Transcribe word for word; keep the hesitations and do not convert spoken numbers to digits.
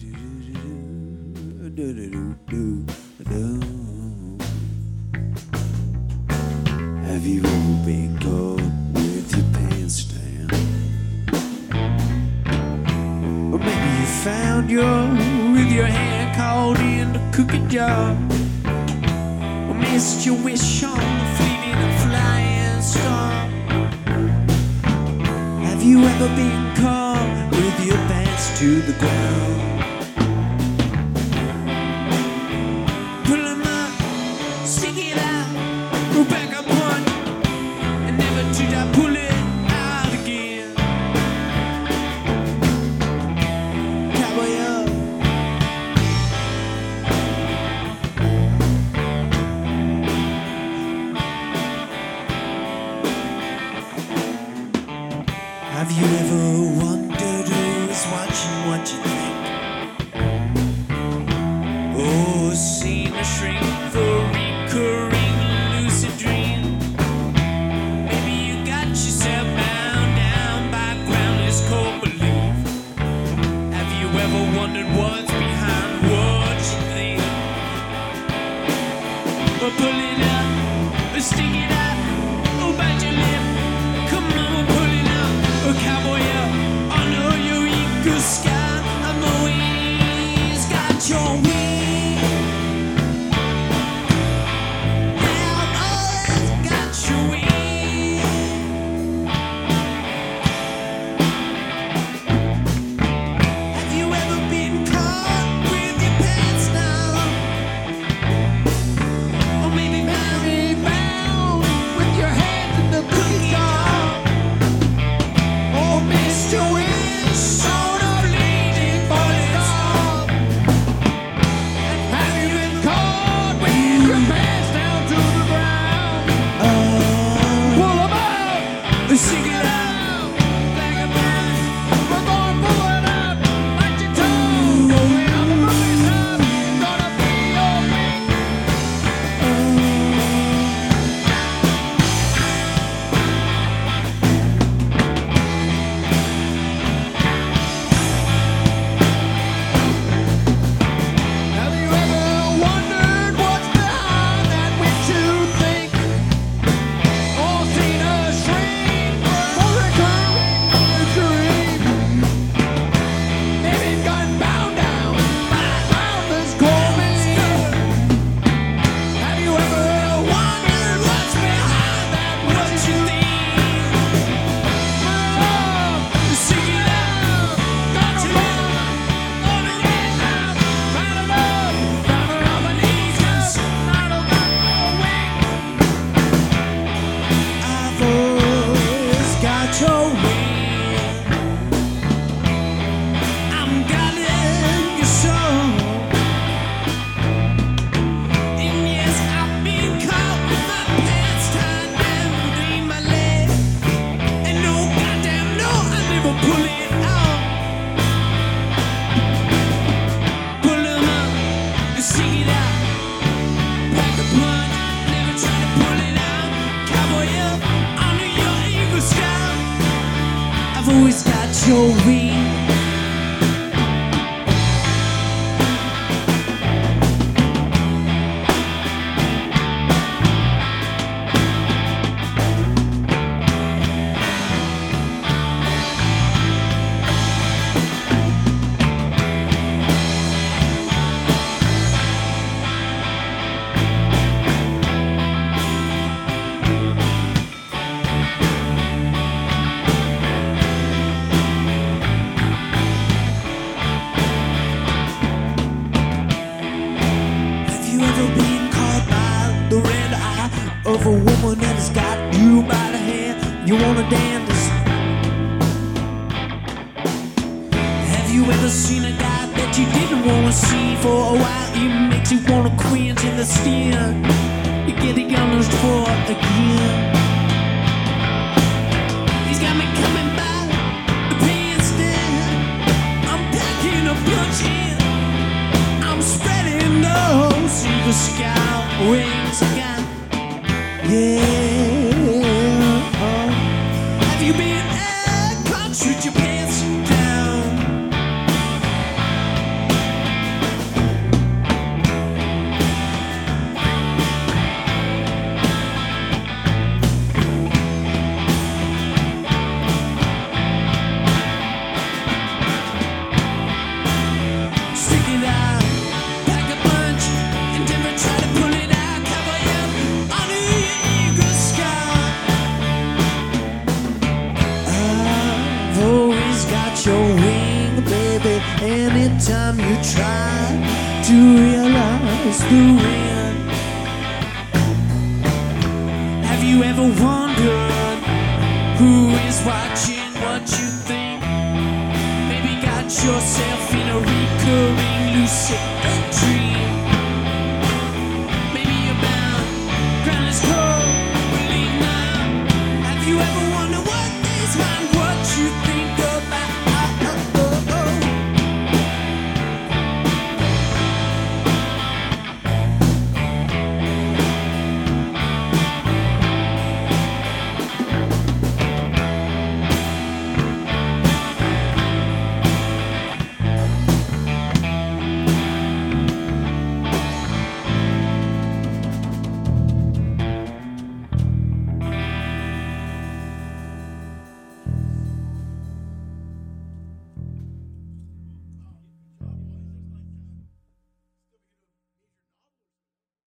Have you ever been caught with your pants down? Or maybe you found your with your hand caught in the cookie jar, or missed your wish on the fleeting flying star. Have you ever been caught with your pants to the ground? Pull 'em up, stick it out, go back up one, and never did I pull it out again. Cowboy up. Have you ever wondered who's watching what you think? Oh, seen a shrink for a recurring lucid dream. Maybe you got yourself bound down by groundless cold belief. Have you ever wondered what's behind what you think? Or pull it up, or stick it out, or bite your lip. Come on, pull it up, or cowboy up. Under your eagle sky, I'm always got your wing. Yeah, I've always got your wing. Have you ever been caught with your pants down? Or maybe bound, bound with your hand in the cookie jar, or missed your wish on a fleeting falling star. Have you been caught with your pants down to the ground? Pull 'em up, stick it out, like a man. We're gonna pull it up, like your tongue. When I'm a movie star, gonna be your wing. Have you ever wondered what's behind that which you think? Or seen a shrink for a recurring dream? Maybe gotten bound down by groundless cold belief. Have you ever wondered what's behind that what you think? Love, stick it out, gonna run, gonna get out, find a love, find a love and ease us, not a lot more wing. I've always got your wing. I'm guiding your soul. And yes, I've been caught with my pants tied down between my legs. And no, goddamn no, I never pull it out. Pull 'em up, stick it out, pack a punch, never try to pull it out. Cowboy up, under your eagle sky, I've always got your wing. Have you ever been caught by the red eye of a woman that has got you by the hand? You wanna dance? Have you ever seen a guy that you didn't wanna see for a while? He makes you wanna quench in the steam. You get the gunners for again. He's got me coming by the pants down. I'm packing a punch in. I'm spreading those silver scout wings again. Yeah. Oh. Have you been uh, caught with your pants down? time you try to realize the wind. Have you ever wondered who is watching what you think? Maybe got yourself in a recurring lucid dream.